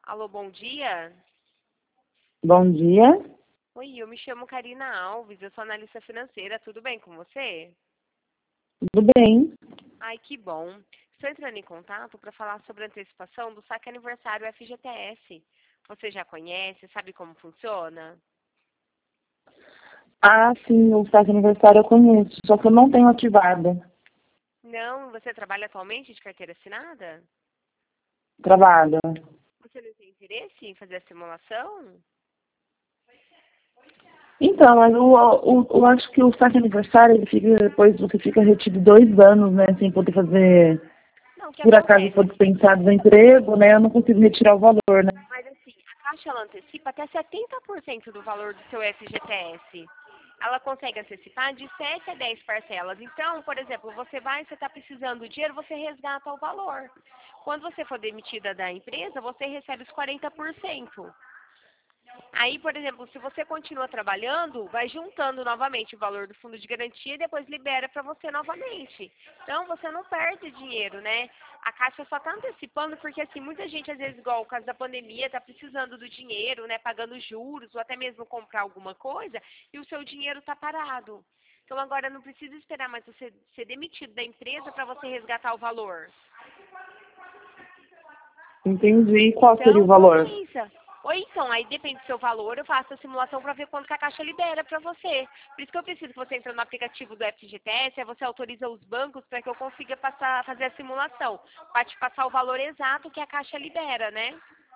Alô, bom dia. Bom dia. Oi, eu me chamo Karina Alves, eu sou analista financeira. Tudo bem com você? Tudo bem? Ai, que bom. Estou entrando em contato para falar sobre a antecipação do saque aniversário FGTS. Você já conhece, sabe como funciona? Ah, sim, o saque aniversário eu conheço, só que eu não tenho ativada. Não, você trabalha atualmente de carteira assinada? Trabalho. Você não tem interesse em fazer a simulação? Então, mas eu acho que o saque aniversário, ele fica, depois você fica retido 2 anos, né, sem poder fazer, Não, o que por acaso for acontece? dispensado do emprego, né, eu não consigo retirar o valor, né. Mas assim, a Caixa ela antecipa até 70% do valor do seu FGTS. Ela consegue antecipar de 7 a 10 parcelas. Então, por exemplo, você está precisando de dinheiro, você resgata o valor. Quando você for demitida da empresa, você recebe os 40%. Aí, por exemplo, se você continua trabalhando, vai juntando novamente o valor do fundo de garantia e depois libera para você novamente. Então, você não perde dinheiro, né? A Caixa só está antecipando porque, assim, muita gente, às vezes, igual por causa da pandemia, está precisando do dinheiro, né? Pagando juros ou até mesmo comprar alguma coisa e o seu dinheiro está parado. Então, agora não precisa esperar mais você ser demitido da empresa para você resgatar o valor. Entendi. Qual seria o Então, valor? compensa. Ou então, aí depende do seu valor, eu faço a simulação para ver quanto que a Caixa libera para você. Por isso que eu preciso que você entre no aplicativo do FGTS, aí você autoriza os bancos para que eu consiga fazer a simulação, para te passar o valor exato que a Caixa libera, né?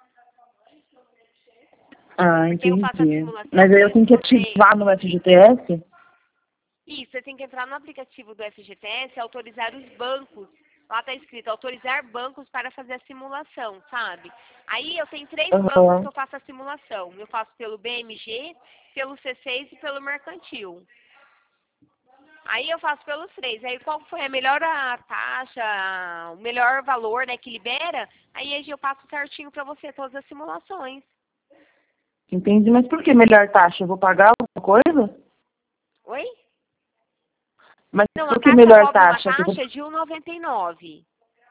Ah, Porque eu faço a entendi. simulação, Mas aí por eu tenho exemplo, que você... ativar no FGTS? Isso, você tem que entrar no aplicativo do FGTS e autorizar os bancos. Lá está escrito, autorizar bancos para fazer a simulação, sabe? Aí eu tenho 3 bancos que Aham. eu faço a simulação. Eu faço pelo BMG, pelo C6 e pelo Mercantil. Aí eu faço pelos três. Aí qual foi a melhor a taxa, o melhor valor, né, que libera, aí eu passo certinho para você todas as simulações. Entendi. Mas por que melhor taxa? Eu vou pagar alguma coisa? Oi? Mas Não, a por que Caixa melhor cobra uma taxa? Que eu vou taxa de 1,99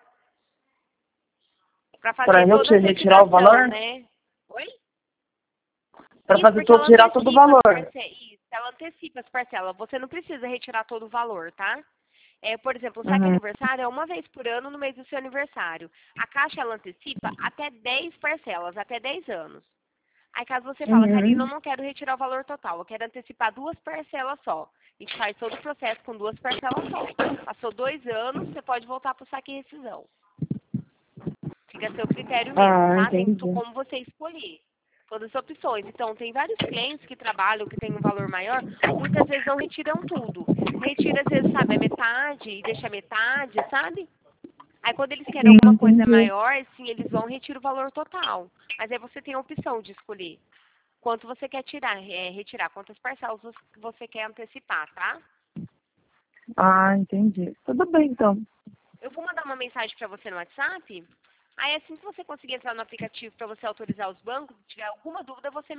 para para fazer eu toda a retirar o antecipação, valor? né? Oi? Para Isso, fazer porque todo, ela tirar todo o antecipa as valor. parcelas. Isso, ela antecipa as parcelas. Você não precisa retirar todo o valor, tá? Por exemplo, o saque Uhum. aniversário é uma vez por ano no mês do seu aniversário. A Caixa ela antecipa até 10 parcelas, até 10 anos. Aí caso você fala, Karina, eu Uhum. não quero retirar o valor total, eu quero antecipar 2 parcelas só. A gente faz todo o processo com 2 parcelas só. Passou 2 anos, você pode voltar para o saque e rescisão. Fica a seu critério mesmo, Ah, tá? Tem entendi. como você escolher todas as opções. Então, tem vários clientes que trabalham, que têm um valor maior, muitas vezes não retiram tudo. Retira, às vezes, sabe, a metade e deixa a metade, sabe? Aí, quando eles querem Sim, alguma coisa entendi. maior, sim, eles vão retirar o valor total. Mas aí você tem a opção de escolher quanto você quer retirar, quantas parcelas você quer antecipar, tá? Ah, entendi. Tudo bem, então. Eu vou mandar uma mensagem para você no WhatsApp. Aí, assim que você conseguir entrar no aplicativo para você autorizar os bancos, se tiver alguma dúvida, você